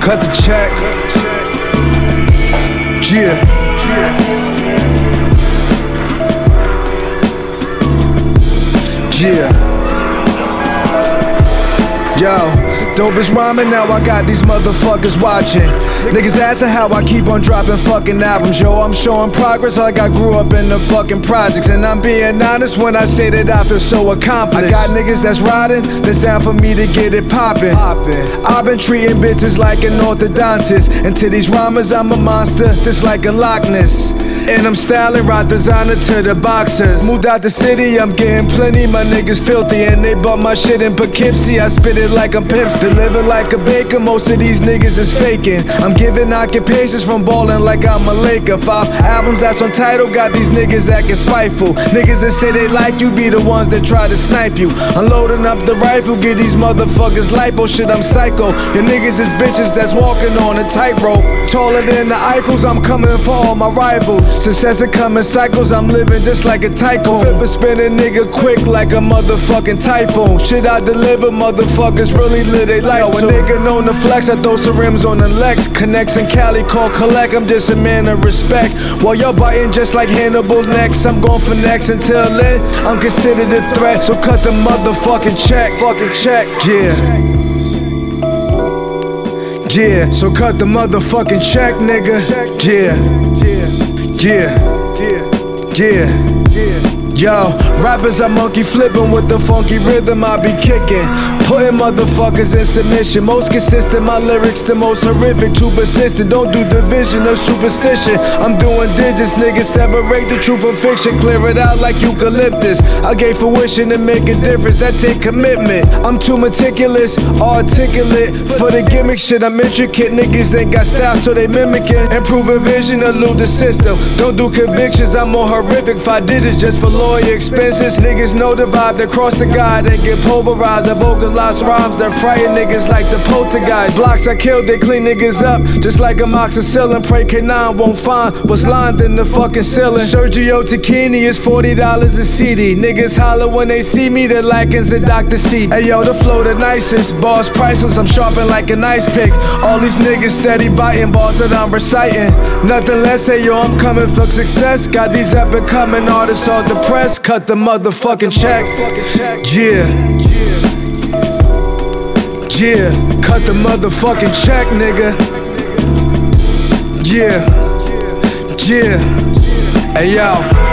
cut the check. Yeah. Yeah. Yo, dopest rhyming, now I got these motherfuckers watching. Niggas asking how I keep on dropping fucking albums. Yo, I'm showing progress like I grew up in the fucking projects. And I'm being honest when I say that I feel so accomplished. I got niggas that's riding, that's down for me to get it poppin'. I've been treating bitches like an orthodontist. And to these rhymers, I'm a monster, just like a Loch Ness. And I'm styling right designer to the boxers. Moved out the city, I'm getting plenty. My niggas filthy and they bought my shit in Poughkeepsie. I spit it like I'm pimps, deliver like a baker. Most of these niggas is faking. I'm giving occupations from ballin' like I'm a Laker. 5 albums that's on title, got these niggas acting spiteful. Niggas that say they like you be the ones that try to snipe you. Unloading up the rifle, get these motherfuckers lipo. Shit, I'm psycho. Your niggas is bitches that's walking on a tightrope. Taller than the Eiffels, I'm coming for all my rivals. Success is coming cycles, I'm living just like a tycoon. Flip and spin a nigga quick like a motherfucking typhoon. Shit I deliver, motherfuckers really live they life. Yo, a nigga known to flex, I throw some rims on the Lex. Connects in Cali, call collect, I'm just a man of respect. While you're biting just like Hannibal next, I'm going for next. Until then, I'm considered a threat. So cut the motherfucking check, fucking check, yeah. Yeah, so cut the motherfucking check, nigga. Yeah. Yo, rappers are monkey flipping with the funky rhythm I be kicking. Putting motherfuckers in submission. Most consistent, my lyrics the most horrific. Too persistent, don't do division or superstition. I'm doing digits, niggas separate the truth from fiction. Clear it out like eucalyptus. I gave fruition to make a difference, that take commitment. I'm too meticulous, articulate. For the gimmick shit, I'm intricate. Niggas ain't got style, so they mimicking. Improving vision, elude the system. Don't do convictions, I'm more horrific. 5 digits just for lawyer expenses. Niggas know the vibe, they cross the guide, they get pulverized. I vocalize rhymes that frighten niggas like the poltergeist. Blocks I killed, they clean niggas up just like amoxicillin. Pray K9 won't find what's lined in the fucking ceiling. Sergio Tacchini is $40 a CD. Niggas holler when they see me, the likings of Dr. C. Hey yo, the flow the nicest, bars priceless, I'm sharpen like an ice pick. All these niggas steady biting bars that I'm reciting. Nothing less, hey yo, I'm coming for success. Got these up and coming artists all depressed. Cut the motherfucking check. Yeah, cut the motherfucking check, nigga. Yeah. Hey yo.